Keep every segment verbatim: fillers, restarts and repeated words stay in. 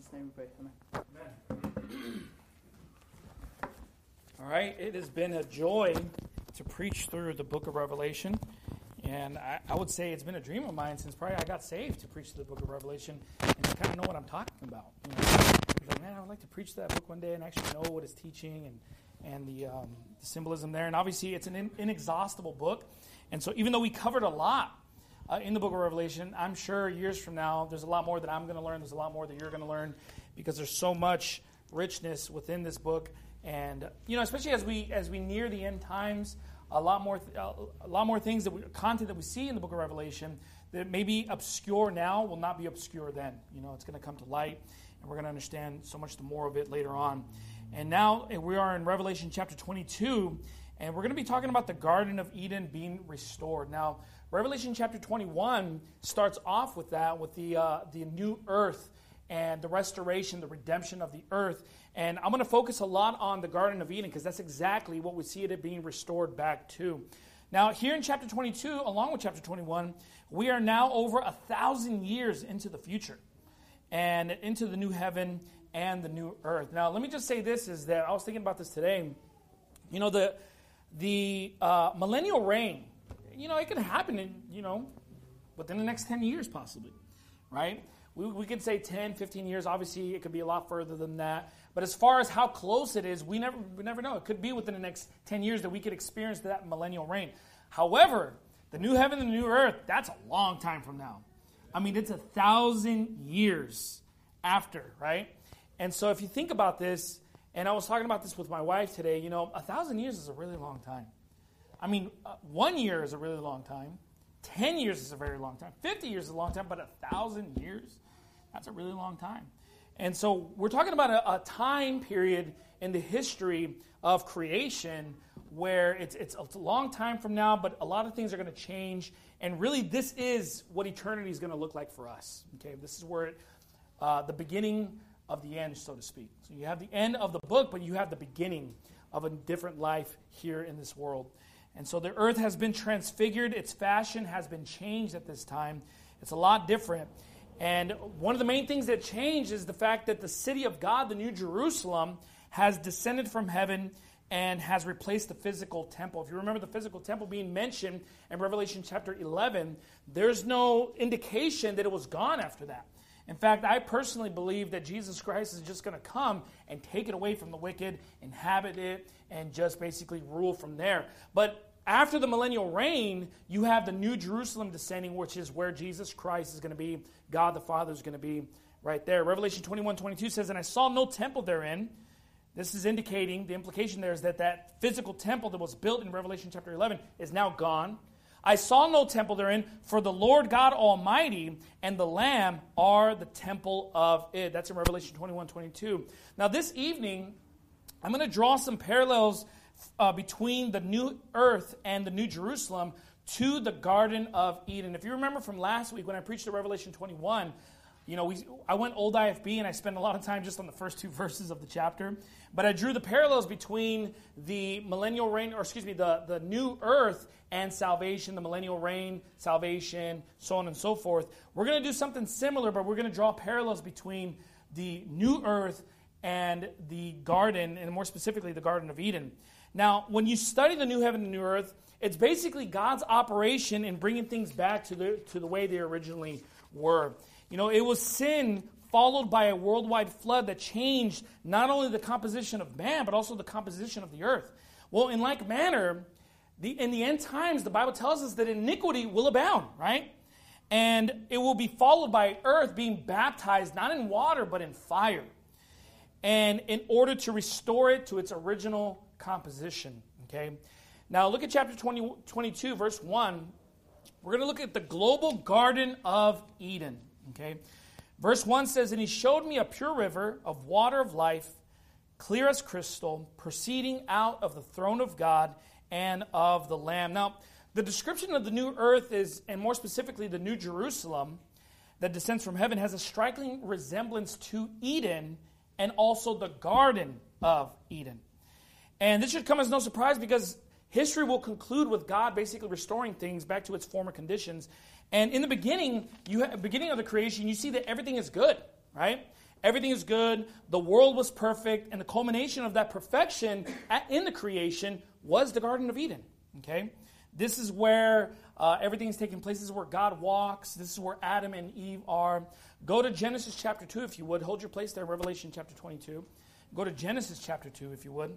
Jesus' name we pray. Amen. Amen. All right, it has been a joy to preach through the book of Revelation. And I, I would say it's been a dream of mine since probably I got saved to preach the book of Revelation and to kind of know what I'm talking about. You know, like, man, I would like to preach that book one day and actually know what it's teaching and, and the, um, the symbolism there. And obviously, it's an in, inexhaustible book. And so even though we covered a lot uh, in the book of Revelation, I'm sure years from now, there's a lot more that I'm going to learn. There's a lot more that you're going to learn because there's so much richness within this book. And, you know, especially as we as we near the end times, a lot more th- a lot more things, that we, content that we see in the book of Revelation that may be obscure now will not be obscure then. You know, it's going to come to light, and we're going to understand so much the more of it later on. And now we are in Revelation chapter twenty-two, and we're going to be talking about the Garden of Eden being restored. Now, Revelation chapter twenty-one starts off with that, with the uh, the new earth and the restoration, the redemption of the earth. And I'm going to focus a lot on the Garden of Eden because that's exactly what we see it being restored back to. Now, here in chapter twenty-two, along with chapter twenty-one, we are now over a thousand years into the future and into the new heaven and the new earth. Now, let me just say this, is that I was thinking about this today. You know, the the uh, millennial reign, you know, it can happen in, you know, within the next ten years possibly, right? We, we could say ten, fifteen years. Obviously, it could be a lot further than that. But as far as how close it is, we never we never know. It could be within the next ten years that we could experience that millennial reign. However, the new heaven and the new earth, that's a long time from now. I mean, it's a thousand years after, right? And so if you think about this, and I was talking about this with my wife today, you know, a thousand years is a really long time. I mean, uh, one year is a really long time. Ten years is a very long time. Fifty years is a long time, but a thousand years, that's a really long time. And so we're talking about a, a time period in the history of creation where it's, it's a long time from now, but a lot of things are going to change. And really, this is what eternity is going to look like for us. Okay, this is where it, uh, the beginning of the end, so to speak. So you have the end of the book, but you have the beginning of a different life here in this world. And so the earth has been transfigured. Its fashion has been changed at this time. It's a lot different. And one of the main things that changed is the fact that the city of God, the New Jerusalem, has descended from heaven and has replaced the physical temple. If you remember the physical temple being mentioned in Revelation chapter eleven, there's no indication that it was gone after that. In fact, I personally believe that Jesus Christ is just going to come and take it away from the wicked, inhabit it, and just basically rule from there. But after the millennial reign, you have the New Jerusalem descending, which is where Jesus Christ is going to be. God the Father is going to be right there. Revelation twenty-one twenty-two says, "And I saw no temple therein." This is indicating, the implication there is that that physical temple that was built in Revelation chapter eleven is now gone. "I saw no temple therein, for the Lord God Almighty and the Lamb are the temple of it." That's in Revelation twenty-one twenty-two. Now this evening, I'm going to draw some parallels uh, between the new earth and the New Jerusalem to the Garden of Eden. If you remember from last week when I preached the Revelation twenty-one, you know, we, I went old I F B and I spent a lot of time just on the first two verses of the chapter. But I drew the parallels between the millennial reign, or excuse me, the, the new earth and salvation, the millennial reign, salvation, so on and so forth. We're going to do something similar, but we're going to draw parallels between the new earth and the garden, and more specifically, the Garden of Eden. Now, when you study the new heaven and new earth, it's basically God's operation in bringing things back to the to the way they originally were. You know, it was sin followed by a worldwide flood that changed not only the composition of man, but also the composition of the earth. Well, in like manner, the, in the end times, the Bible tells us that iniquity will abound, right? And it will be followed by earth being baptized, not in water, but in fire. And in order to restore it to its original composition, okay? Now, look at chapter twenty, twenty-two, verse one. We're going to look at the global Garden of Eden, okay? Verse one says, "And he showed me a pure river of water of life, clear as crystal, proceeding out of the throne of God and of the Lamb." Now, the description of the new earth is, and more specifically the New Jerusalem that descends from heaven, has a striking resemblance to Eden and also the Garden of Eden. And this should come as no surprise because history will conclude with God basically restoring things back to its former conditions. And in the beginning, you have, beginning of the creation, you see that everything is good, right? Everything is good. The world was perfect. And the culmination of that perfection at, in the creation was the Garden of Eden. Okay? This is where uh, everything is taking place. This is where God walks. This is where Adam and Eve are. Go to Genesis chapter two, if you would. Hold your place there, Revelation chapter twenty-two. Go to Genesis chapter two, if you would.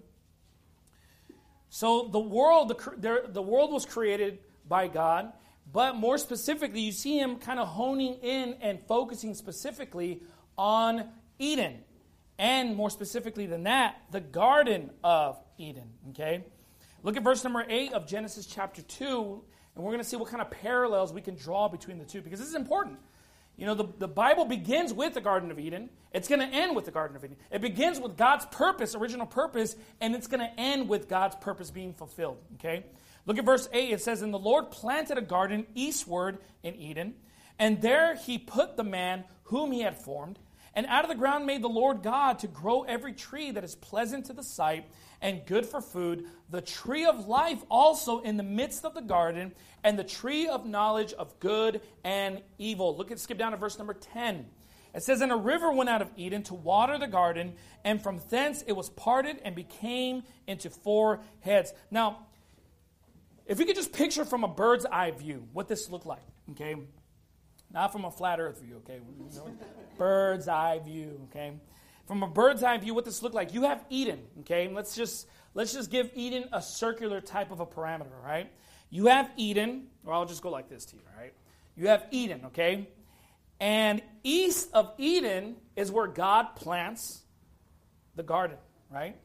So the world, the, the world was created by God, but more specifically, you see him kind of honing in and focusing specifically on Eden. And more specifically than that, the Garden of Eden. Okay? Look at verse number eight of Genesis chapter two, and we're going to see what kind of parallels we can draw between the two, because this is important. You know, the, the Bible begins with the Garden of Eden. It's going to end with the Garden of Eden. It begins with God's purpose, original purpose, and it's going to end with God's purpose being fulfilled. Okay? Look at verse eight. It says, "And the Lord planted a garden eastward in Eden, and there he put the man whom he had formed. And out of the ground made the Lord God to grow every tree that is pleasant to the sight and good for food, the tree of life also in the midst of the garden, and the tree of knowledge of good and evil." Look at, skip down to verse number ten. It says, "And a river went out of Eden to water the garden, and from thence it was parted and became into four heads." Now, if we could just picture from a bird's eye view what this looked like, okay? Not from a flat earth view, okay? Bird's eye view, okay? From a bird's eye view, what this looked like. You have Eden, okay? Let's just let's just give Eden a circular type of a parameter, right? You have Eden, or I'll just go like this to you, right? You have Eden, okay? And east of Eden is where God plants the garden, right?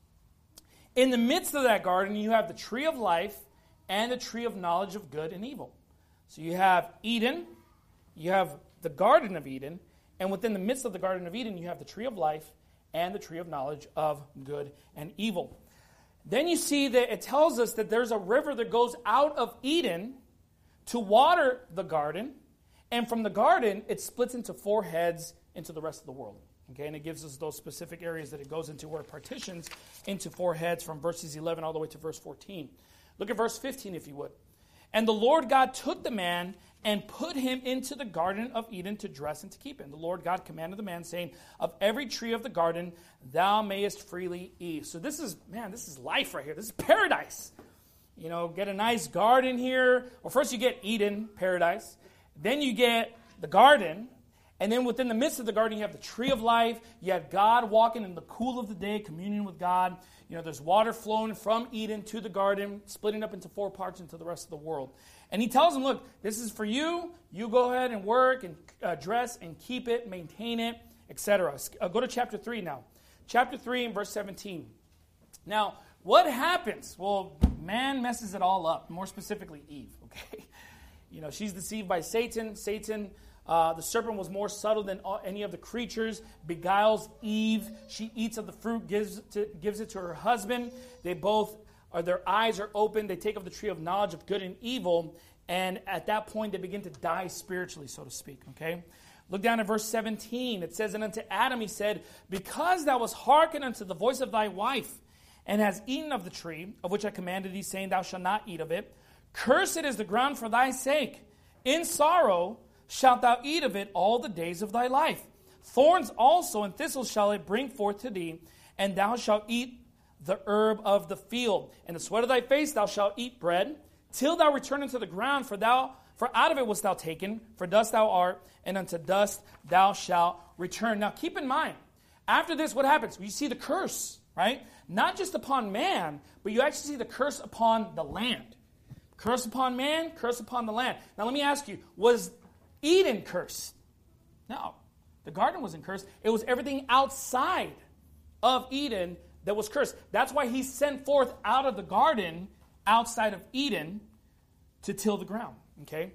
In the midst of that garden, you have the tree of life and the tree of knowledge of good and evil. So you have Eden, you have the Garden of Eden, and within the midst of the Garden of Eden, you have the tree of life and the tree of knowledge of good and evil. Then you see that it tells us that there's a river that goes out of Eden to water the garden, and from the garden, it splits into four heads into the rest of the world. Okay, and it gives us those specific areas that it goes into, where it partitions into four heads from verses eleven all the way to verse fourteen. Look at verse fifteen, if you would. "And the Lord God took the man and put him into the Garden of Eden to dress and to keep it. And the Lord God commanded the man, saying, Of every tree of the garden thou mayest freely eat." So this is, man, this is life right here. This is paradise. You know, get a nice garden here. Well, first you get Eden, paradise. Then you get the garden. And then within the midst of the garden, you have the tree of life. You have God walking in the cool of the day, communion with God. You know, there's water flowing from Eden to the garden, splitting up into four parts into the rest of the world. And he tells them, look, this is for you. You go ahead and work and uh, dress and keep it, maintain it, et cetera. Uh, go to chapter three now. Chapter three and verse seventeen. Now, what happens? Well, man messes it all up, more specifically Eve, okay? You know, she's deceived by Satan. Satan, uh, the serpent was more subtle than all, any of the creatures, beguiles Eve. She eats of the fruit, gives, to, gives it to her husband. They both, or their eyes are open. They take of the tree of knowledge of good and evil. And at that point, they begin to die spiritually, so to speak, okay? Look down at verse seventeen. It says, "And unto Adam he said, Because thou wast hearkened unto the voice of thy wife, and hast eaten of the tree, of which I commanded thee, saying, Thou shalt not eat of it, cursed is the ground for thy sake. In sorrow shalt thou eat of it all the days of thy life. Thorns also and thistles shall it bring forth to thee, and thou shalt eat the herb of the field. In the sweat of thy face thou shalt eat bread, till thou return unto the ground, for thou for out of it wast thou taken, for dust thou art, and unto dust thou shalt return." Now keep in mind, after this, what happens? You see the curse, right? Not just upon man, but you actually see the curse upon the land. Curse upon man, curse upon the land. Now let me ask you, was Eden cursed? No. The garden wasn't cursed. It was everything outside of Eden that was cursed. That's why he sent forth out of the garden, outside of Eden, to till the ground. Okay?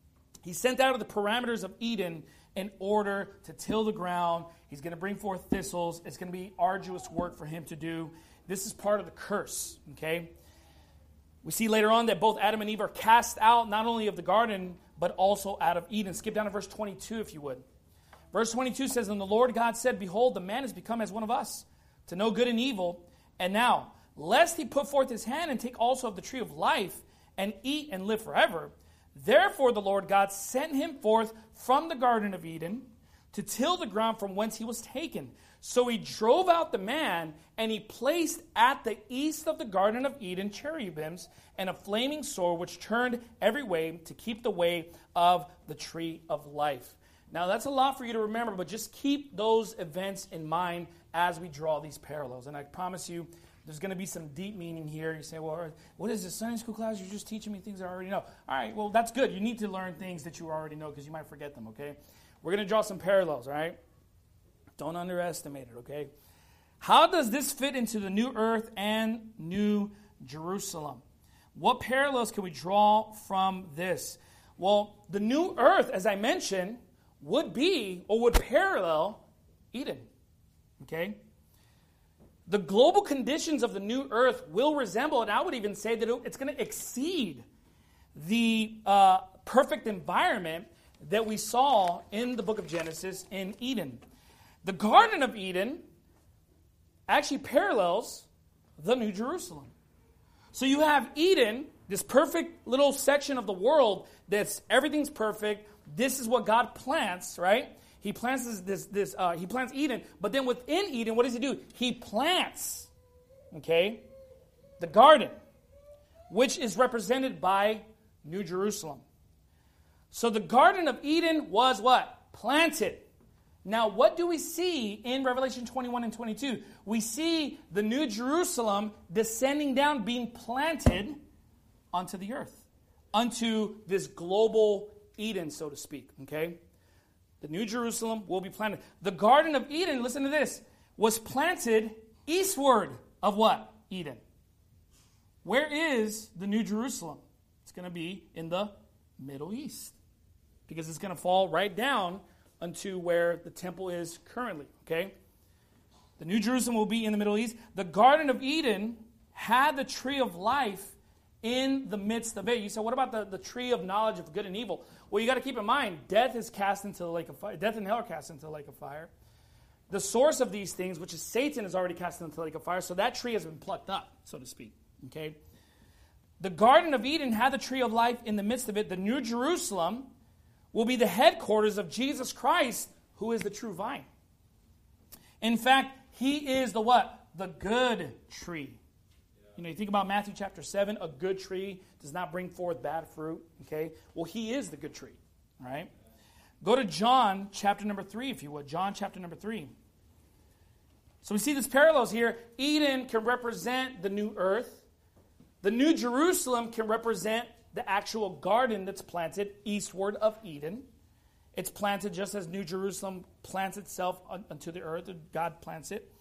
He sent out of the parameters of Eden in order to till the ground. He's going to bring forth thistles. It's going to be arduous work for him to do. This is part of the curse. Okay? We see later on that both Adam and Eve are cast out, not only of the garden, but also out of Eden. Skip down to verse twenty-two, if you would. Verse twenty-two says, "And the Lord God said, Behold, the man is become as one of us, to know good and evil. And now, lest he put forth his hand and take also of the tree of life, and eat and live forever. Therefore the Lord God sent him forth from the Garden of Eden to till the ground from whence he was taken. So he drove out the man, and he placed at the east of the Garden of Eden cherubims and a flaming sword which turned every way to keep the way of the tree of life. Now that's a lot for you to remember, but just keep those events in mind as we draw these parallels. And I promise you, there's going to be some deep meaning here. You say, well, what is this Sunday school class? You're just teaching me things I already know. All right, well, that's good. You need to learn things that you already know because you might forget them, okay? We're going to draw some parallels, all right? Don't underestimate it, okay? How does this fit into the new earth and new Jerusalem? What parallels can we draw from this? Well, the new earth, as I mentioned, would be or would parallel Eden, okay? The global conditions of the new earth will resemble, and I would even say that it's going to exceed the uh, perfect environment that we saw in the book of Genesis in Eden. The Garden of Eden actually parallels the New Jerusalem. So you have Eden, this perfect little section of the world that's everything's perfect. This is what God plants, right? He plants this, this, this uh, he plants Eden, but then within Eden, what does he do? He plants, okay, the garden, which is represented by New Jerusalem. So the Garden of Eden was what? Planted. Now, what do we see in Revelation twenty-one and twenty-two? We see the New Jerusalem descending down, being planted onto the earth, unto this global Eden, so to speak, okay? The New Jerusalem will be planted. The Garden of Eden, listen to this, was planted eastward of what? Eden. Where is the New Jerusalem? It's going to be in the Middle East because it's going to fall right down unto where the temple is currently, okay? The New Jerusalem will be in the Middle East. The Garden of Eden had the tree of life in the midst of it. You said, what about the, the tree of knowledge of good and evil? Well, you got to keep in mind, death is cast into the lake of fire. Death and hell are cast into the lake of fire. The source of these things, which is Satan, is already cast into the lake of fire. So that tree has been plucked up, so to speak, okay? The Garden of Eden had the tree of life in the midst of it. The New Jerusalem will be the headquarters of Jesus Christ, who is the true vine. In fact, he is the what? The good tree. You know, you think about Matthew chapter seven, a good tree does not bring forth bad fruit, okay? Well, he is the good tree, all right? Go to John chapter number three, if you would. John chapter number three. So we see these parallels here. Eden can represent the new earth. The New Jerusalem can represent the actual garden that's planted eastward of Eden. It's planted just as New Jerusalem plants itself unto the earth, and God plants it.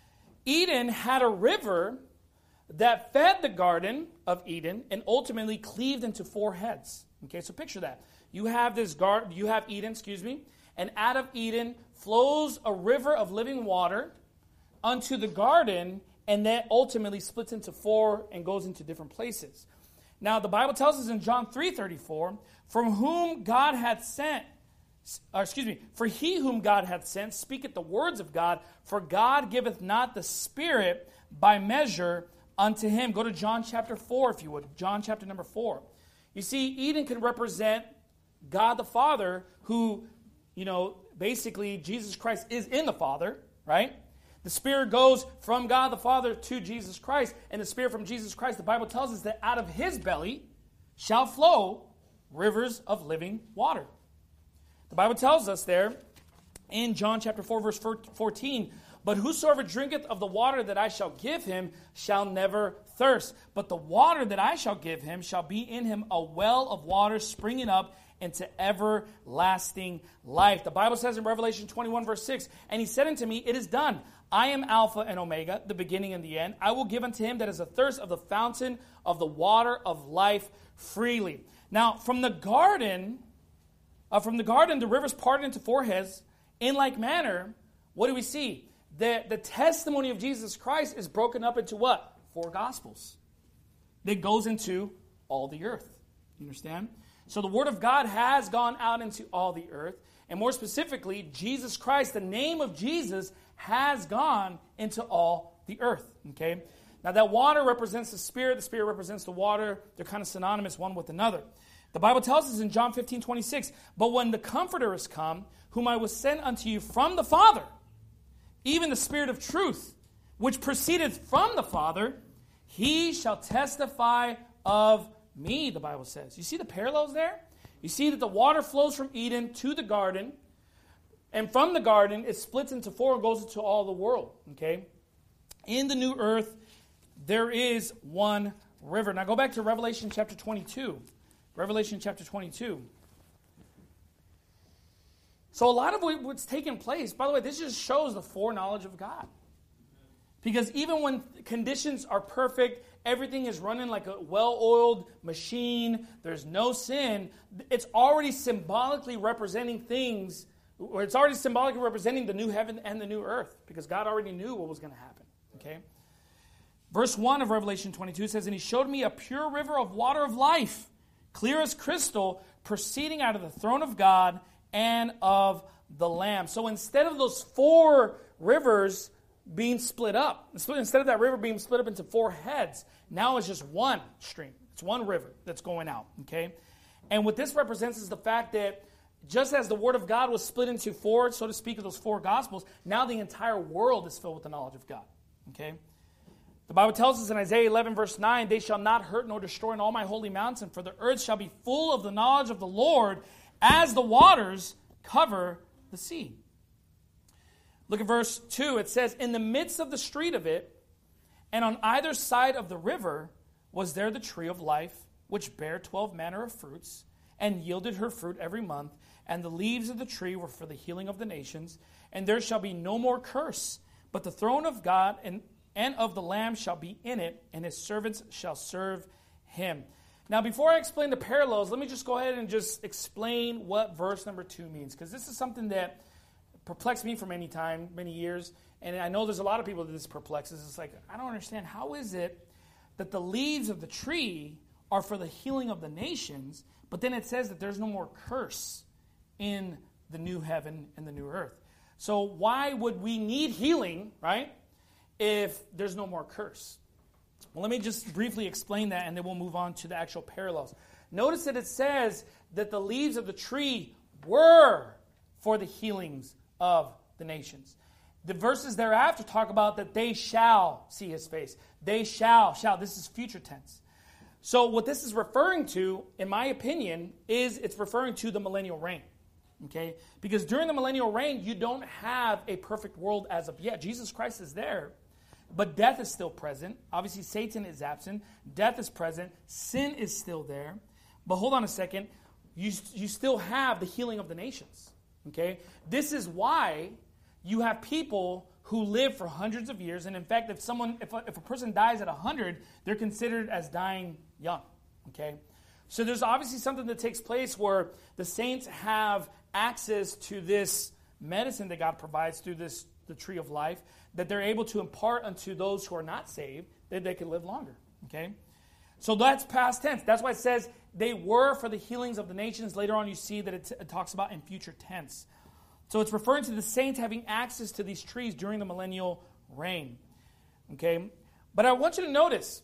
Eden had a river that fed the Garden of Eden and ultimately cleaved into four heads. Okay, so picture that. You have this garden, you have Eden, excuse me, and out of Eden flows a river of living water unto the garden, and that ultimately splits into four and goes into different places. Now, the Bible tells us in John three thirty-four, from whom God hath sent, or excuse me, for he whom God hath sent speaketh the words of God, for God giveth not the Spirit by measure unto him. Go to John chapter four, if you would. John chapter number four. You see, Eden can represent God the Father, who, you know, basically Jesus Christ is in the Father, right? The Spirit goes from God the Father to Jesus Christ, and the Spirit from Jesus Christ, the Bible tells us that out of his belly shall flow rivers of living water. The Bible tells us there in John chapter four, verse fourteen, but whosoever drinketh of the water that I shall give him shall never thirst. But the water that I shall give him shall be in him a well of water springing up into everlasting life. The Bible says in Revelation twenty-one, verse six, and he said unto me, it is done. I am Alpha and Omega, the beginning and the end. I will give unto him that is athirst of the fountain of the water of life freely. Now, from the garden, uh, from the garden, the rivers parted into four heads. In like manner, what do we see? The, the testimony of Jesus Christ is broken up into what? Four gospels. That goes into all the earth. You understand? So the word of God has gone out into all the earth. And more specifically, Jesus Christ, the name of Jesus, has gone into all the earth. Okay? Now that water represents the Spirit. The Spirit represents the water. They're kind of synonymous one with another. The Bible tells us in John fifteen twenty-six, but when the Comforter is come, whom I will send unto you from the Father, even the Spirit of truth, which proceedeth from the Father, he shall testify of me, the Bible says. You see the parallels there? You see that the water flows from Eden to the garden, and from the garden it splits into four and goes into all the world. Okay? In the new earth, there is one river. Now go back to Revelation chapter twenty-two. Revelation chapter twenty-two. So a lot of what's taking place, by the way, this just shows the foreknowledge of God. Because even when conditions are perfect, everything is running like a well-oiled machine, there's no sin, it's already symbolically representing things, or it's already symbolically representing the new heaven and the new earth, because God already knew what was going to happen. Okay? Verse one of Revelation twenty-two says, and he showed me a pure river of water of life, clear as crystal, proceeding out of the throne of God and of the Lamb. So instead of those four rivers being split up, instead of that river being split up into four heads, now it's just one stream. It's one river that's going out. Okay? And what this represents is the fact that just as the Word of God was split into four, so to speak, of those four Gospels, now the entire world is filled with the knowledge of God. Okay? The Bible tells us in Isaiah eleven, verse nine, they shall not hurt nor destroy in all my holy mountain, for the earth shall be full of the knowledge of the Lord as the waters cover the sea. Look at verse two. It says, in the midst of the street of it, and on either side of the river, was there the tree of life, which bare twelve manner of fruits, and yielded her fruit every month, and the leaves of the tree were for the healing of the nations, and there shall be no more curse, but the throne of God and and of the Lamb shall be in it, and his servants shall serve him. Now, before I explain the parallels, let me just go ahead and just explain what verse number two means, because this is something that perplexed me for many time, many years, and I know there's a lot of people that this perplexes. It's like, I don't understand. How is it that the leaves of the tree are for the healing of the nations, but then it says that there's no more curse in the new heaven and the new earth? So why would we need healing, right, if there's no more curse? Well, let me just briefly explain that, and then we'll move on to the actual parallels. Notice that it says that the leaves of the tree were for the healings of the nations. The verses thereafter talk about that they shall see his face. They shall, shall. This is future tense. So what this is referring to, in my opinion, is it's referring to the millennial reign. Okay? Because during the millennial reign, you don't have a perfect world as of yet. Jesus Christ is there, but death is still present. Obviously, Satan is absent. Death is present. Sin is still there. But hold on a second. You, you still have the healing of the nations. Okay? This is why you have people who live for hundreds of years. And in fact, if someone, if a, if a person dies at one hundred, they're considered as dying young. Okay? So there's obviously something that takes place where the saints have access to this medicine that God provides through this the tree of life, that they're able to impart unto those who are not saved, that they can live longer. Okay? So that's past tense. That's why it says they were for the healings of the nations. Later on you see that it, t- it talks about in future tense. So it's referring to the saints having access to these trees during the millennial reign. Okay? But I want you to notice,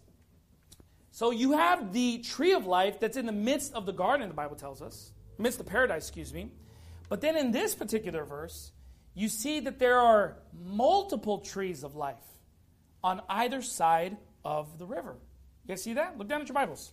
so you have the tree of life that's in the midst of the garden, the Bible tells us. Midst of paradise, excuse me. But then in this particular verse, you see that there are multiple trees of life on either side of the river. You guys see that? Look down at your Bibles.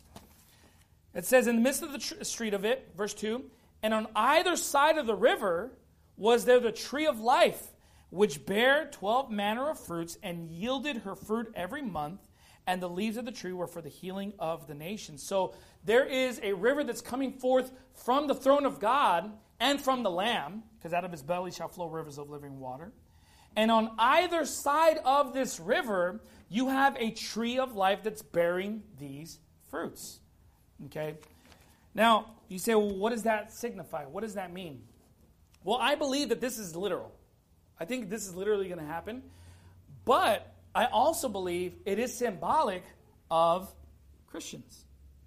It says, in the midst of the tr- street of it, verse two, and on either side of the river was there the tree of life, which bare twelve manner of fruits, and yielded her fruit every month, and the leaves of the tree were for the healing of the nations. So there is a river that's coming forth from the throne of God and from the Lamb, because out of his belly shall flow rivers of living water. And on either side of this river, you have a tree of life that's bearing these fruits. Okay? Now, you say, well, what does that signify? What does that mean? Well, I believe that this is literal. I think this is literally going to happen. But I also believe it is symbolic of Christians.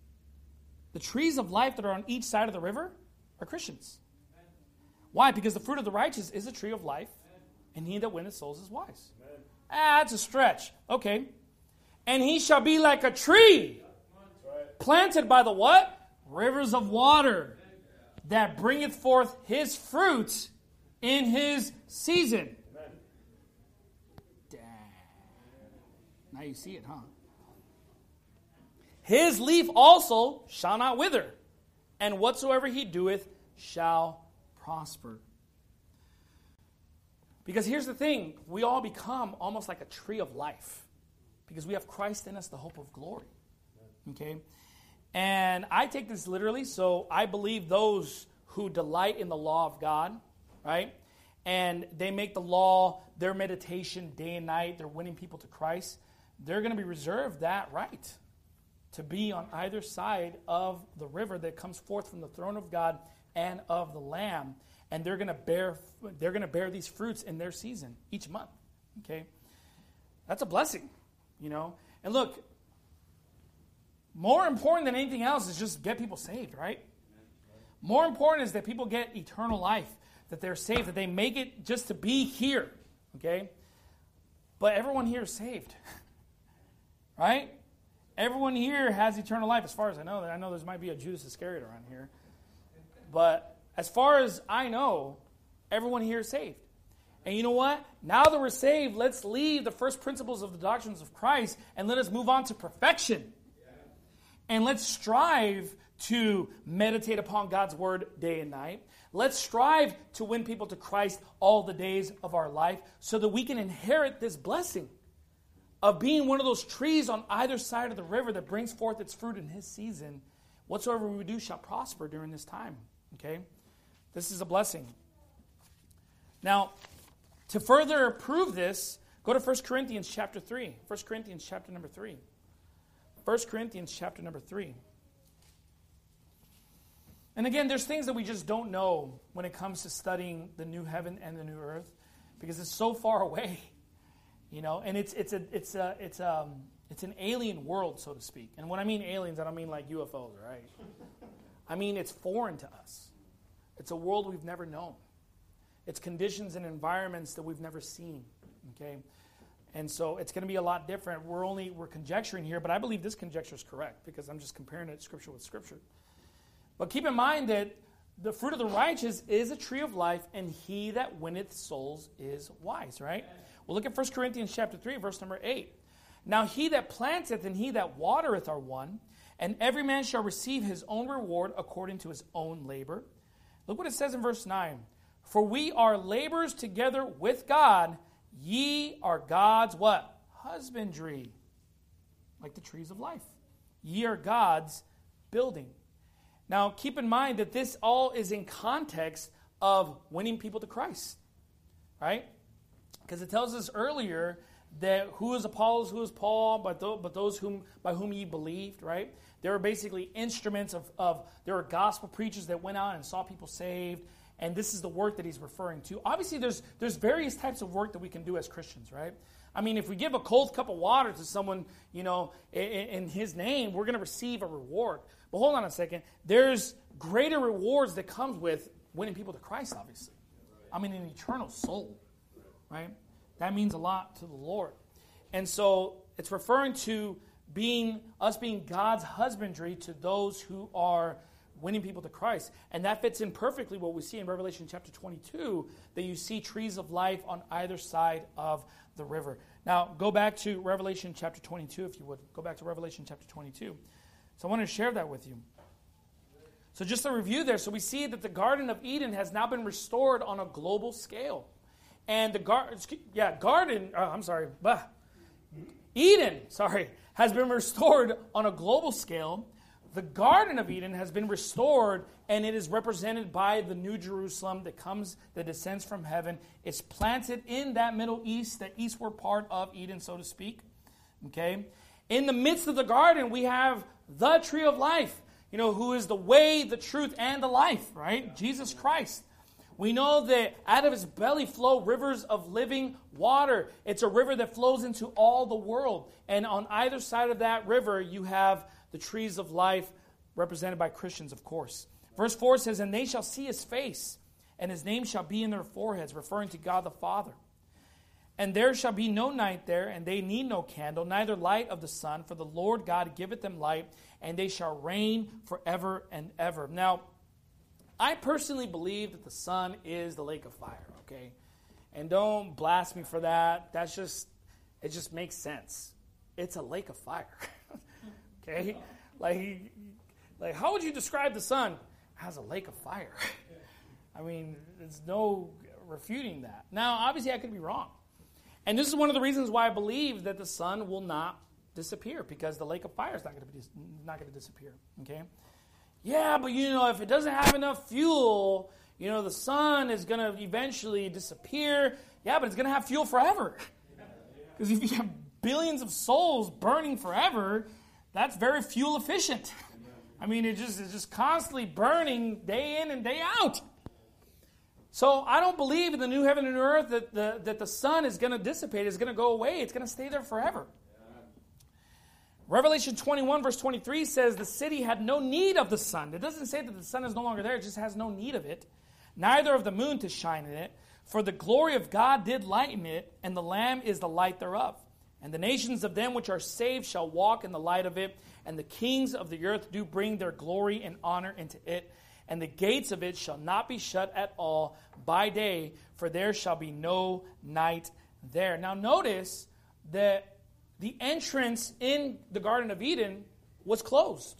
The trees of life that are on each side of the river are Christians. Why? Because the fruit of the righteous is a tree of life, and he that winneth souls is wise. Amen. Ah, that's a stretch. Okay. And he shall be like a tree planted by the what? rivers of water that bringeth forth his fruit in his season. Damn. Now you see it, huh? His leaf also shall not wither, and whatsoever he doeth shall prosper. Because here's the thing, we all become almost like a tree of life because we have Christ in us, the hope of glory. Okay? And I take this literally, so I believe those who delight in the law of God, right? And they make the law their meditation day and night, they're winning people to Christ, they're going to be reserved that right to be on either side of the river that comes forth from the throne of God and of the Lamb. And they're going to bear they're going to bear these fruits in their season each month. Okay? That's a blessing, you know. And look, more important than anything else is just get people saved, right? More important is that people get eternal life, that they're saved, that they make it just to be here. Okay? But everyone here is saved. Right? Everyone here has eternal life, as far as I know. I know there might be a Judas Iscariot around here. But as far as I know, everyone here is saved. And you know what? Now that we're saved, let's leave the first principles of the doctrines of Christ and let us move on to perfection. And let's strive to meditate upon God's word day and night. Let's strive to win people to Christ all the days of our life so that we can inherit this blessing of being one of those trees on either side of the river that brings forth its fruit in his season. Whatsoever we do shall prosper during this time. Okay? This is a blessing. Now, to further prove this, go to First Corinthians chapter three. First Corinthians chapter number three. First Corinthians chapter number three. And again, there's things that we just don't know when it comes to studying the new heaven and the new earth because it's so far away. You know, and it's it's a it's a it's um it's an alien world, so to speak. And when I mean aliens, I don't mean like U F Os, right? I mean it's foreign to us. It's a world we've never known. It's conditions and environments that we've never seen. Okay? And so it's going to be a lot different. We're only we're conjecturing here, but I believe this conjecture is correct because I'm just comparing it scripture with scripture. But keep in mind that the fruit of the righteous is a tree of life, and he that winneth souls is wise, right? Well, look at First Corinthians chapter three, verse number eight. Now he that planteth and he that watereth are one, and every man shall receive his own reward according to his own labor. Look what it says in verse nine. For we are laborers together with God. Ye are God's what? Husbandry. Like the trees of life. Ye are God's building. Now, keep in mind that this all is in context of winning people to Christ. Right? Because it tells us earlier that who is Apollos, who is Paul, but, th- but those whom by whom ye believed, right? They were basically instruments of, of, there were gospel preachers that went out and saw people saved, and this is the work that he's referring to. Obviously, there's there's various types of work that we can do as Christians, right? I mean, if we give a cold cup of water to someone, you know, in, in his name, we're going to receive a reward. But hold on a second. There's greater rewards that comes with winning people to Christ, obviously. I mean, an eternal soul. Right? That means a lot to the Lord. And so it's referring to being us being God's husbandry to those who are winning people to Christ. And that fits in perfectly what we see in Revelation chapter twenty-two, that you see trees of life on either side of the river. Now, go back to Revelation chapter twenty-two, if you would. Go back to Revelation chapter twenty-two. So I want to share that with you. So just a review there. So we see that the Garden of Eden has now been restored on a global scale. And the garden, yeah, garden, oh, I'm sorry, bah. Eden, sorry, has been restored on a global scale. The Garden of Eden has been restored, and it is represented by the New Jerusalem that comes, that descends from heaven. It's planted in that Middle East, the eastward part of Eden, so to speak. Okay? In the midst of the garden, we have the tree of life, you know, who is the way, the truth, and the life, right? Jesus Christ. We know that out of his belly flow rivers of living water. It's a river that flows into all the world. And on either side of that river, you have the trees of life represented by Christians, of course. Verse four says, and they shall see his face, and his name shall be in their foreheads, referring to God the Father. And there shall be no night there, and they need no candle, neither light of the sun, for the Lord God giveth them light, and they shall reign forever and ever. Now, I personally believe that the sun is the lake of fire, okay? And don't blast me for that. That's just, it just makes sense. It's a lake of fire, okay? Like, like, how would you describe the sun? As a lake of fire. I mean, there's no refuting that. Now, obviously, I could be wrong. And this is one of the reasons why I believe that the sun will not disappear, because the lake of fire is not going to be not going to disappear. Okay? Yeah, but you know, if it doesn't have enough fuel, you know, the sun is going to eventually disappear. Yeah, but it's going to have fuel forever. Because if you have billions of souls burning forever, that's very fuel efficient. I mean, it just it's just constantly burning day in and day out. So I don't believe in the new heaven and earth that the, that the sun is going to dissipate, it's going to go away, it's going to stay there forever. Yeah. Revelation twenty-one verse twenty-three says the city had no need of the sun. It doesn't say that the sun is no longer there, it just has no need of it. Neither of the moon to shine in it, for the glory of God did lighten it, and the Lamb is the light thereof. And the nations of them which are saved shall walk in the light of it, and the kings of the earth do bring their glory and honor into it. And the gates of it shall not be shut at all by day, for there shall be no night there. Now notice that the entrance in the Garden of Eden was closed.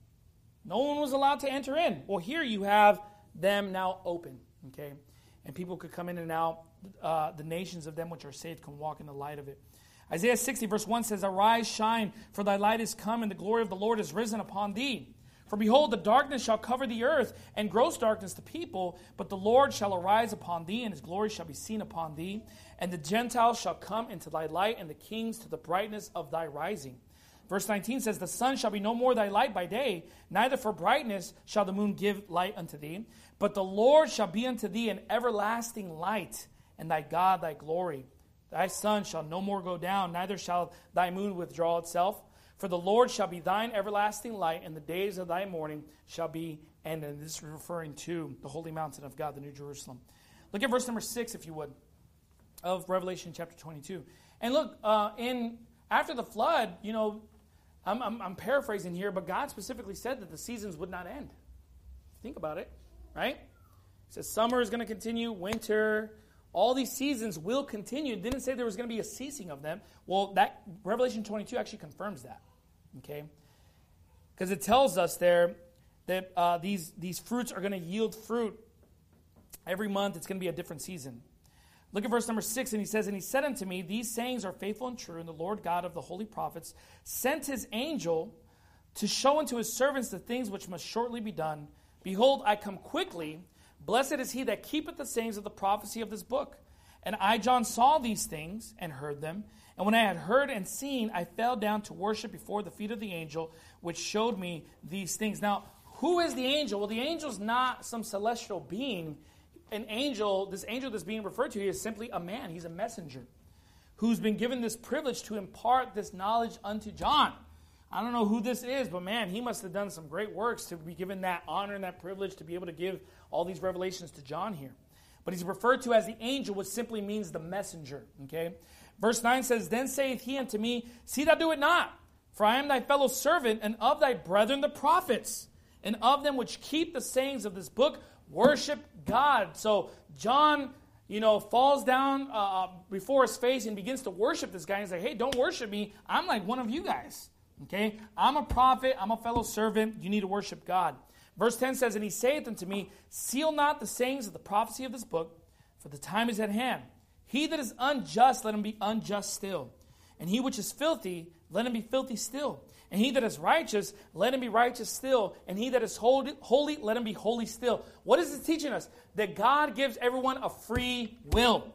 No one was allowed to enter in. Well, here you have them now open, okay? And people could come in and out. Uh, the nations of them which are saved can walk in the light of it. Isaiah sixty verse one says, Arise, shine, for thy light is come, and the glory of the Lord is risen upon thee. For behold, the darkness shall cover the earth, and gross darkness the people, but the Lord shall arise upon thee, and his glory shall be seen upon thee. And the Gentiles shall come into thy light, and the kings to the brightness of thy rising. Verse nineteen says, The sun shall be no more thy light by day, neither for brightness shall the moon give light unto thee. But the Lord shall be unto thee an everlasting light, and thy God thy glory. Thy sun shall no more go down, neither shall thy moon withdraw itself. For the Lord shall be thine everlasting light, and the days of thy mourning shall be ended. And this is referring to the holy mountain of God, the New Jerusalem. Look at verse number six, if you would, of Revelation chapter twenty-two. And look, uh, in after the flood, you know, I'm, I'm, I'm paraphrasing here, but God specifically said that the seasons would not end. Think about it, right? It says summer is going to continue, winter, all these seasons will continue. It didn't say there was going to be a ceasing of them. Well, that Revelation twenty-two actually confirms that. Okay, because it tells us there that uh, these these fruits are going to yield fruit every month. It's going to be a different season. Look at verse number six, and he says, And he said unto me, These sayings are faithful and true, and the Lord God of the holy prophets sent his angel to show unto his servants the things which must shortly be done. Behold, I come quickly. Blessed is he that keepeth the sayings of the prophecy of this book. And I, John, saw these things and heard them. And when I had heard and seen, I fell down to worship before the feet of the angel, which showed me these things. Now, who is the angel? Well, the angel's not some celestial being. An angel, this angel that's being referred to here is simply a man. He's a messenger who's been given this privilege to impart this knowledge unto John. I don't know who this is, but man, he must have done some great works to be given that honor and that privilege to be able to give all these revelations to John here. But he's referred to as the angel, which simply means the messenger. Okay? Verse nine says, Then saith he unto me, See thou do it not, for I am thy fellow servant, and of thy brethren the prophets, and of them which keep the sayings of this book, worship God. So John, you know, falls down uh, before his face and begins to worship this guy. And he's like, hey, don't worship me. I'm like one of you guys. Okay? I'm a prophet. I'm a fellow servant. You need to worship God. Verse ten says, And he saith unto me, Seal not the sayings of the prophecy of this book, for the time is at hand. He that is unjust, let him be unjust still. And he which is filthy, let him be filthy still. And he that is righteous, let him be righteous still. And he that is holy, holy, let him be holy still. What is this teaching us? That God gives everyone a free will.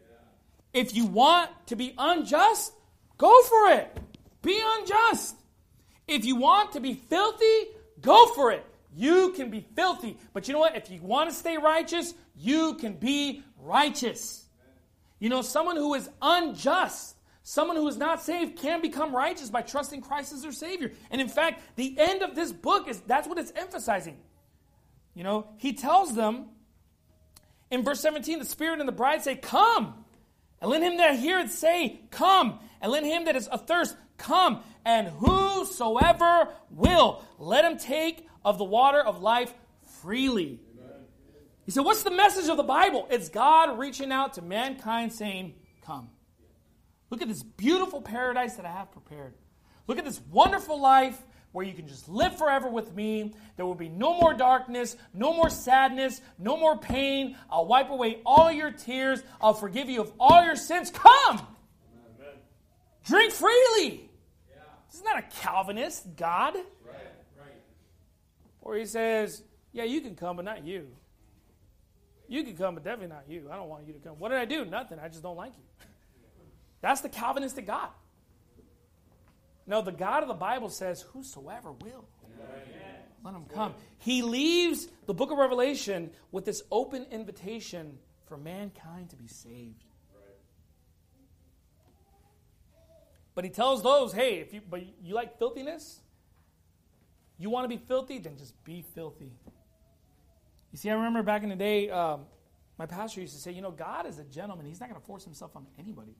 If you want to be unjust, go for it. Be unjust. If you want to be filthy, go for it. You can be filthy. But you know what? If you want to stay righteous, you can be righteous. You know, someone who is unjust, someone who is not saved, can become righteous by trusting Christ as their Savior. And in fact, the end of this book, is that's what it's emphasizing. You know, he tells them in verse seventeen, the Spirit and the bride say, Come. And let him that heareth say, Come. And let him that is athirst come. And whosoever will, let him take of the water of life freely. Amen. He said, what's the message of the Bible? It's God reaching out to mankind saying, Come. Look at this beautiful paradise that I have prepared. Look at this wonderful life where you can just live forever with me. There will be no more darkness, no more sadness, no more pain. I'll wipe away all your tears. I'll forgive you of all your sins. Come! Amen. Drink freely. Yeah. This is not a Calvinist God. Right. Right. Or he says, yeah, you can come, but not you. You can come, but definitely not you. I don't want you to come. What did I do? Nothing. I just don't like you. That's the Calvinistic God. No, the God of the Bible says, whosoever will, Amen. Let him come. He leaves the book of Revelation with this open invitation for mankind to be saved. Right. But he tells those, hey, if you but you like filthiness, you want to be filthy, then just be filthy. You see, I remember back in the day, um, my pastor used to say, you know, God is a gentleman. He's not going to force himself on anybody.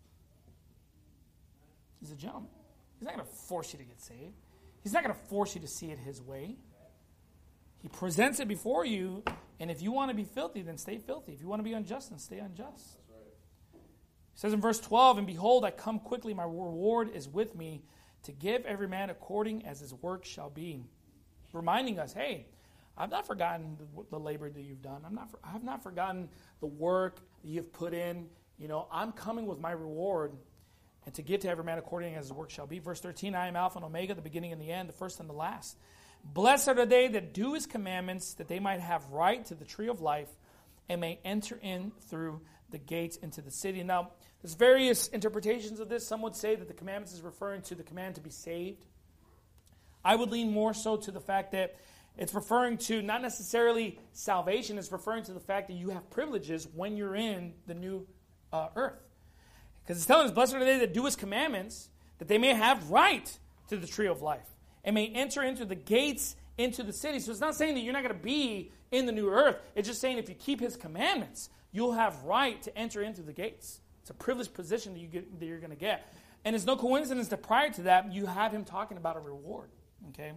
He's a gentleman. He's not going to force you to get saved. He's not going to force you to see it his way. He presents it before you, and if you want to be filthy, then stay filthy. If you want to be unjust, then stay unjust. Right. He says in verse twelve, And behold, I come quickly, my reward is with me, to give every man according as his work shall be. Reminding us, hey, I've not forgotten the, the labor that you've done. I'm not, I have not forgotten the work that you've put in. You know, I'm coming with my reward, and to give to every man according as his work shall be. Verse thirteen, I am Alpha and Omega, the beginning and the end, the first and the last. Blessed are they that do his commandments, that they might have right to the tree of life, and may enter in through the gates into the city. Now, there's various interpretations of this. Some would say that the commandments is referring to the command to be saved. I would lean more so to the fact that it's referring to not necessarily salvation, it's referring to the fact that you have privileges when you're in the new uh, earth. Because it's telling us, blessed are they that do his commandments, that they may have right to the tree of life, and may enter into the gates into the city. So it's not saying that you're not going to be in the new earth. It's just saying if you keep his commandments, you'll have right to enter into the gates. It's a privileged position that, you get, that you're going to get. And it's no coincidence that prior to that, you have him talking about a reward. Okay.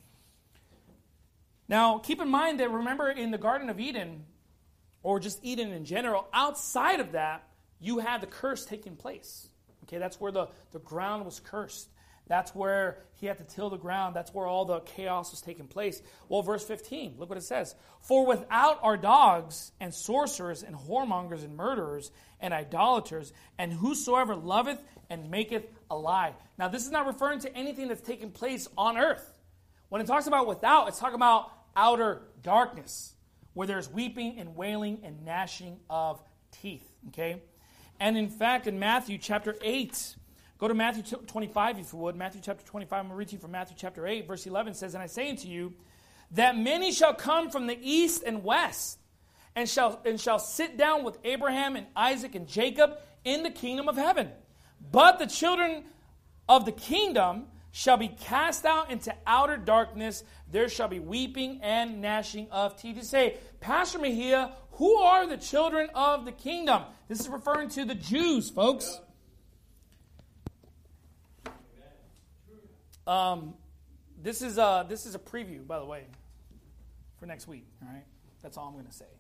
Now, keep in mind that, remember, in the Garden of Eden, or just Eden in general, outside of that, you had the curse taking place. Okay, that's where the, the ground was cursed. That's where he had to till the ground. That's where all the chaos was taking place. Well, verse fifteen, look what it says. For without are dogs and sorcerers and whoremongers and murderers and idolaters and whosoever loveth and maketh a lie. Now, this is not referring to anything that's taking place on earth. When it talks about without, it's talking about outer darkness, where there's weeping and wailing and gnashing of teeth. Okay? And in fact, in Matthew chapter eight, go to Matthew twenty-five if you would. Matthew chapter twenty-five, I'm going to read to you from Matthew chapter eight, verse eleven says, And I say unto you, that many shall come from the east and west, and shall, and shall sit down with Abraham and Isaac and Jacob in the kingdom of heaven. But the children of the kingdom shall be cast out into outer darkness. There shall be weeping and gnashing of teeth. You say, Pastor Mejia, who are the children of the kingdom? This is referring to the Jews, folks. Um, this is a, this is a preview, by the way, for next week. All right, that's all I'm going to say.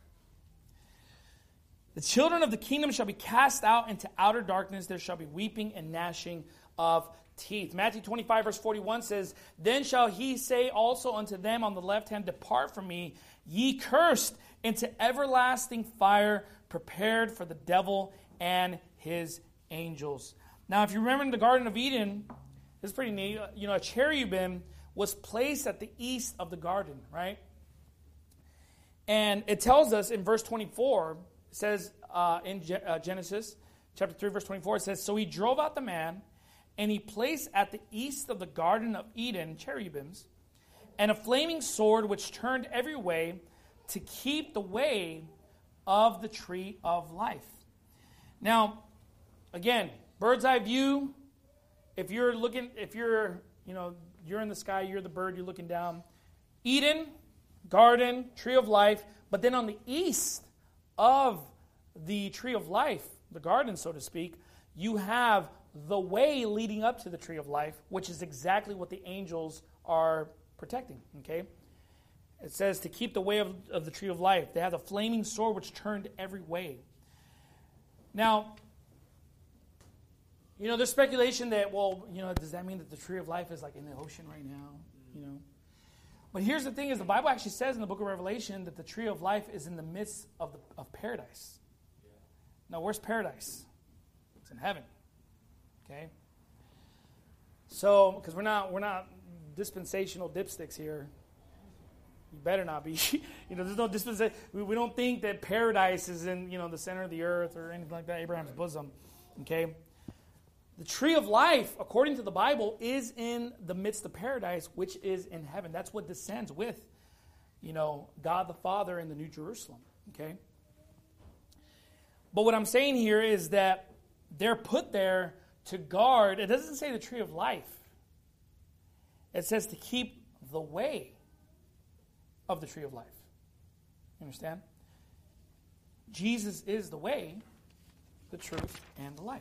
The children of the kingdom shall be cast out into outer darkness. There shall be weeping and gnashing of teeth. Matthew twenty-five, verse forty-one says, Then shall he say also unto them on the left hand, Depart from me, ye cursed, into everlasting fire, prepared for the devil and his angels. Now, if you remember in the Garden of Eden, this is pretty neat. You know, a cherubim was placed at the east of the garden, right? And it tells us in verse twenty-four, it says uh, in Ge- uh, Genesis chapter three, verse twenty-four, it says, So he drove out the man, and he placed at the east of the Garden of Eden cherubims, and a flaming sword which turned every way to keep the way of the tree of life. Now, again, bird's eye view. If you're looking, if you're, you know, you're in the sky, you're the bird, you're looking down. Eden, garden, tree of life. But then on the east of the tree of life, the garden, so to speak, you have the way leading up to the tree of life, which is exactly what the angels are protecting, okay? It says to keep the way of, of the tree of life. They have the flaming sword which turned every way. Now, you know, there's speculation that, well, you know, does that mean that the tree of life is like in the ocean right now? You know? But here's the thing is the Bible actually says in the book of Revelation that the tree of life is in the midst of, the, of paradise. Now, where's paradise? It's in heaven. Okay? So, because we're not, we're not dispensational dipsticks here. You better not be. You know, there's no dispensation. We, we don't think that paradise is in, you know, the center of the earth or anything like that, Abraham's bosom. Okay? The tree of life, according to the Bible, is in the midst of paradise, which is in heaven. That's what descends with, you know, God the Father in the New Jerusalem. Okay? But what I'm saying here is that they're put there to guard. It doesn't say the tree of life. It says to keep the way of the tree of life. You understand? Jesus is the way, the truth, and the life.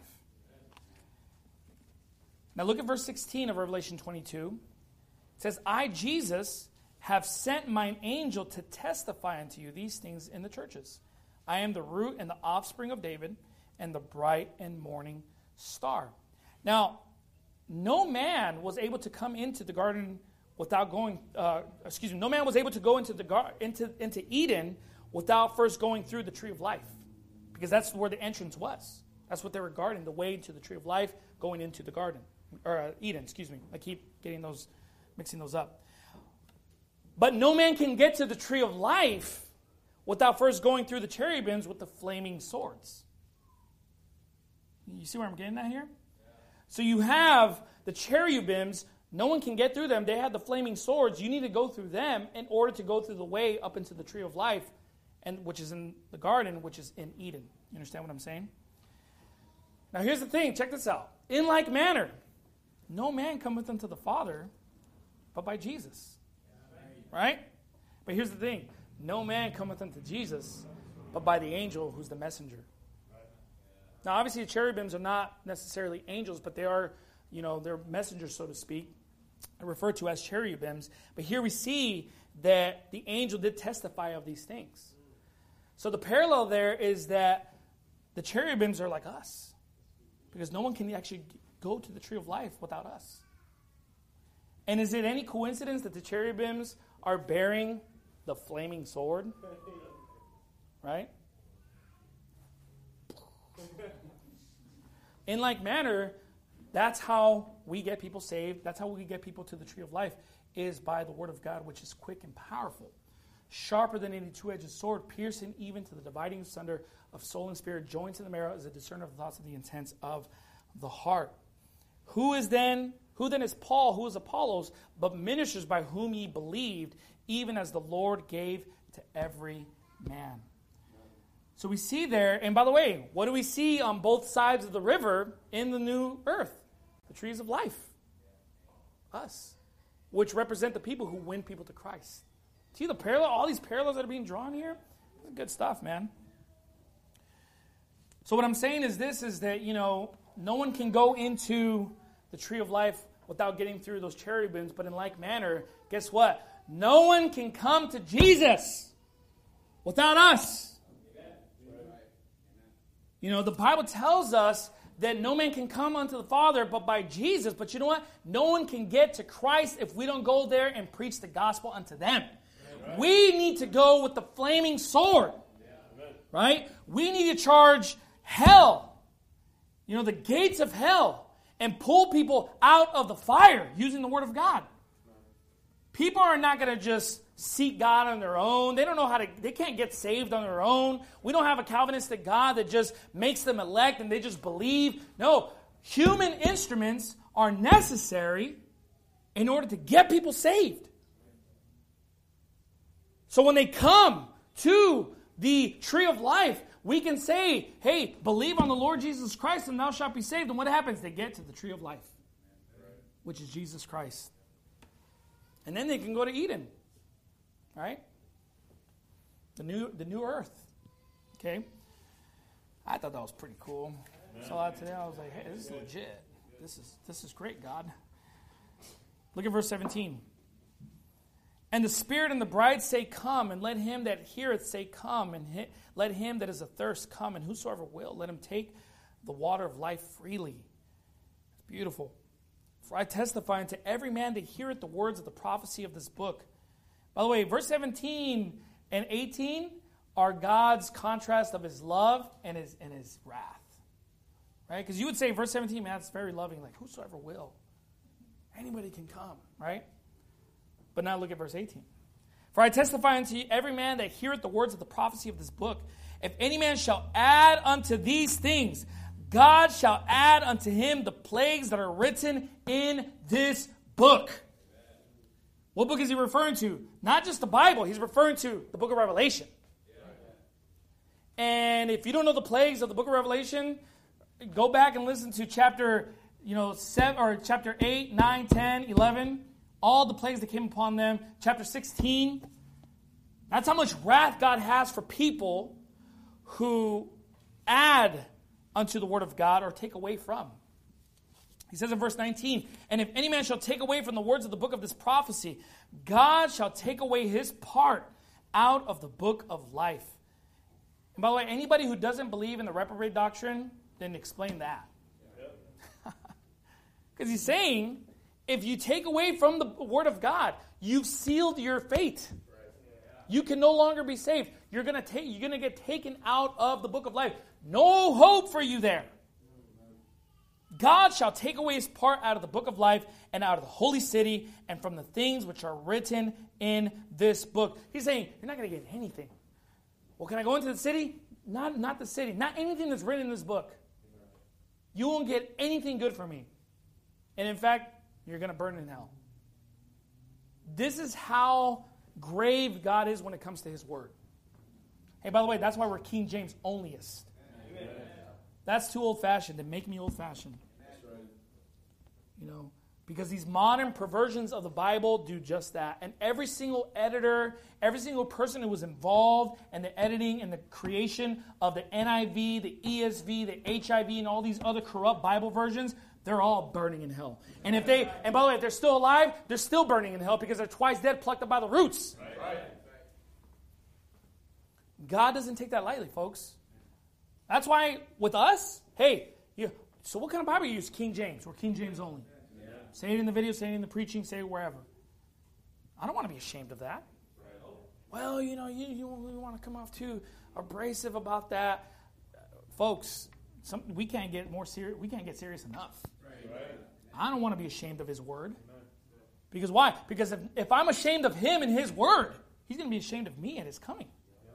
Now look at verse sixteen of Revelation twenty-two. It says, I, Jesus, have sent mine angel to testify unto you these things in the churches. I am the root and the offspring of David and the bright and morning star. Now, no man was able to come into the garden without going, uh, excuse me, no man was able to go into the gar- into, into Eden without first going through the tree of life. Because that's where the entrance was. That's what they were guarding, the way to the tree of life, going into the garden. Or uh, Eden, excuse me. I keep getting those, mixing those up. But no man can get to the tree of life without first going through the cherubims with the flaming swords. You see where I'm getting at here? So you have the cherubims. No one can get through them. They have the flaming swords. You need to go through them in order to go through the way up into the tree of life, and which is in the garden, which is in Eden. You understand what I'm saying? Now here's the thing. Check this out. In like manner, no man cometh unto the Father but by Jesus. Right? But here's the thing. No man cometh unto Jesus but by the angel who's the messenger. Now obviously the cherubims are not necessarily angels, but they are, you know, they're messengers, so to speak. They're referred to as cherubims. But here we see that the angel did testify of these things. So the parallel there is that the cherubims are like us. Because no one can actually go to the tree of life without us. And is it any coincidence that the cherubims are bearing the flaming sword? Right? In like manner, that's how we get people saved. That's how we get people to the tree of life, is by the word of God, which is quick and powerful, sharper than any two-edged sword, piercing even to the dividing asunder of soul and spirit, joints in the marrow, as a discerner of the thoughts of the intents of the heart. Who is then, who then is Paul, who is Apollos, but ministers by whom ye believed, even as the Lord gave to every man. So we see there, and by the way, what do we see on both sides of the river in the new earth? The trees of life. Us. Which represent the people who win people to Christ. See the parallel, all these parallels that are being drawn here? Good stuff, man. So what I'm saying is this, is that, you know, no one can go into the tree of life without getting through those cherubims, but in like manner, guess what? No one can come to Jesus without us. You know, the Bible tells us that no man can come unto the Father but by Jesus. But you know what? No one can get to Christ if we don't go there and preach the gospel unto them. Right. We need to go with the flaming sword. Yeah, right? We need to charge hell, you know, the gates of hell, and pull people out of the fire using the word of God. People are not going to just seek God on their own. They don't know how to, they can't get saved on their own. We don't have a Calvinistic God that just makes them elect and they just believe. No, human instruments are necessary in order to get people saved. So when they come to the tree of life, we can say, hey, believe on the Lord Jesus Christ and thou shalt be saved. And what happens? They get to the tree of life, which is Jesus Christ. And then they can go to Eden. Right? The new the new earth. Okay? I thought that was pretty cool. Amen. Saw that today. I was like, hey, this is legit. This is this is great, God. Look at verse seventeen. And the Spirit and the bride say, come, and let him that heareth say, come, and he, let him that is athirst come, and whosoever will, let him take the water of life freely. It's beautiful. For I testify unto every man that heareth the words of the prophecy of this book. By the way, verse seventeen and eighteen are God's contrast of his love and his and his wrath. Right? Because you would say verse seventeen, man, it's very loving, like whosoever will. Anybody can come, right? But now look at verse eighteen. For I testify unto you, every man that heareth the words of the prophecy of this book, if any man shall add unto these things, God shall add unto him the plagues that are written in this book. What book is he referring to? Not just the Bible. He's referring to the book of Revelation. And if you don't know the plagues of the book of Revelation, go back and listen to chapter, you know, seven or chapter eight, nine, ten, eleven. All the plagues that came upon them. Chapter sixteen. That's how much wrath God has for people who add unto the word of God or take away from. He says in verse nineteen, and if any man shall take away from the words of the book of this prophecy, God shall take away his part out of the book of life. And by the way, anybody who doesn't believe in the reprobate doctrine, then explain that. Because he's saying, if you take away from the word of God, you've sealed your fate. You can no longer be saved. You're going to take, you're going to get taken out of the book of life. No hope for you there. God shall take away his part out of the book of life and out of the holy city and from the things which are written in this book. He's saying, you're not going to get anything. Well, can I go into the city? Not, not the city. Not anything that's written in this book. You won't get anything good from me. And in fact, you're going to burn in hell. This is how grave God is when it comes to his word. Hey, by the way, that's why we're King James onlyist. Amen. That's too old-fashioned. They make me old-fashioned. That's right. You know, because these modern perversions of the Bible do just that. And every single editor, every single person who was involved in the editing and the creation of the N I V, the E S V, the H I V, and all these other corrupt Bible versions, they're all burning in hell. And if they, and by the way, if they're still alive, they're still burning in hell because they're twice dead, plucked up by the roots. Right. God doesn't take that lightly, folks. That's why with us, hey, you, so what kind of Bible you use? King James. We're King James only. Yeah. Say it in the video, say it in the preaching, say it wherever. I don't want to be ashamed of that. Right. Well, you know, you, you want to come off too abrasive about that. Folks, some, we can't get more serious. We can't get serious enough. Right. I don't want to be ashamed of his word. Because why? Because if, if I'm ashamed of him and his word, he's going to be ashamed of me at his coming.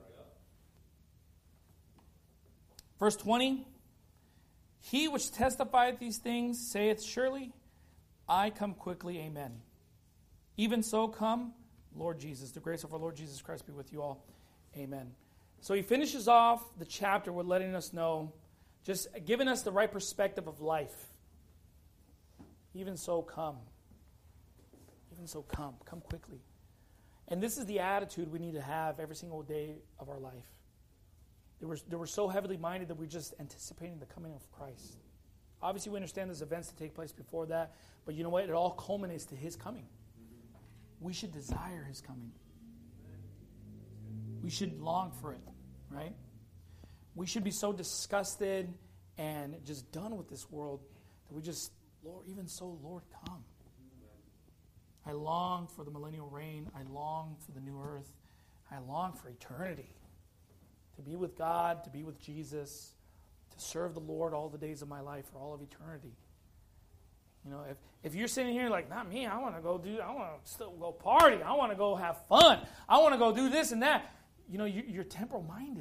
Verse twenty, he which testifieth these things saith, surely I come quickly, amen. Even so come, Lord Jesus. The grace of our Lord Jesus Christ be with you all. Amen. So he finishes off the chapter with letting us know, just giving us the right perspective of life. Even so come. Even so come. Come quickly. And this is the attitude we need to have every single day of our life. They were, they were so heavily minded that we're just anticipating the coming of Christ. Obviously, we understand there's events that take place before that, but you know what? It all culminates to his coming. We should desire his coming. We should long for it, right? We should be so disgusted and just done with this world that we just, Lord, even so, Lord, come. I long for the millennial reign. I long for the new earth. I long for eternity. To be with God, to be with Jesus, to serve the Lord all the days of my life for all of eternity. You know, if, if you're sitting here like, not me, I want to go do, I want to still go party. I want to go have fun. I want to go do this and that. You know, you, you're temporal-minded.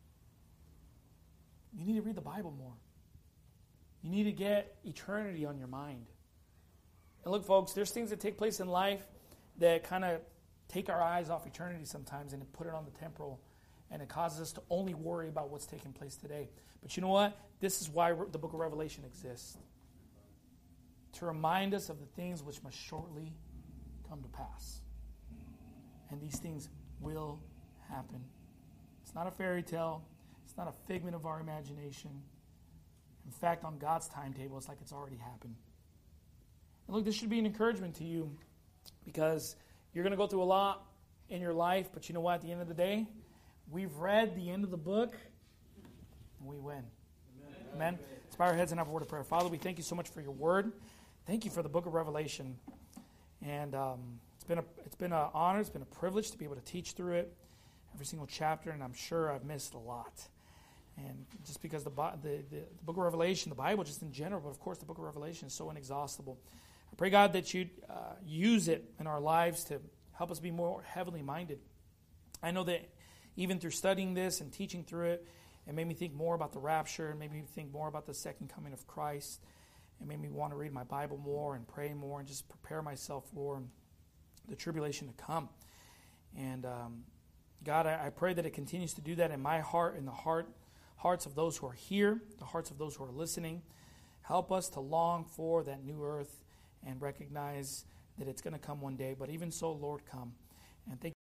You need to read the Bible more. You need to get eternity on your mind. And look, folks, there's things that take place in life that kind of take our eyes off eternity sometimes and put it on the temporal. And it causes us to only worry about what's taking place today. But you know what? This is why the book of Revelation exists. To remind us of the things which must shortly come to pass. And these things will happen. It's not a fairy tale. It's It's not a figment of our imagination. In fact, on God's timetable, it's like it's already happened. And look, this should be an encouragement to you because you're going to go through a lot in your life, but you know what? At the end of the day, we've read the end of the book, and we win. Amen. Amen. Let's bow our heads and have a word of prayer. Father, we thank you so much for your word. Thank you for the book of Revelation. And um, it's been a it's been an honor, it's been a privilege to be able to teach through it, every single chapter, and I'm sure I've missed a lot. And just because the, the, the, the book of Revelation, the Bible just in general, but of course the book of Revelation is so inexhaustible. I pray, God, that you'd uh, use it in our lives to help us be more heavenly minded. I know that even through studying this and teaching through it, it made me think more about the rapture, and made me think more about the second coming of Christ. It made me want to read my Bible more and pray more and just prepare myself for the tribulation to come. And um, God, I, I pray that it continues to do that in my heart, in the heart, hearts of those who are here, the hearts of those who are listening. Help us to long for that new earth and recognize that it's going to come one day. But even so, Lord, come. And thank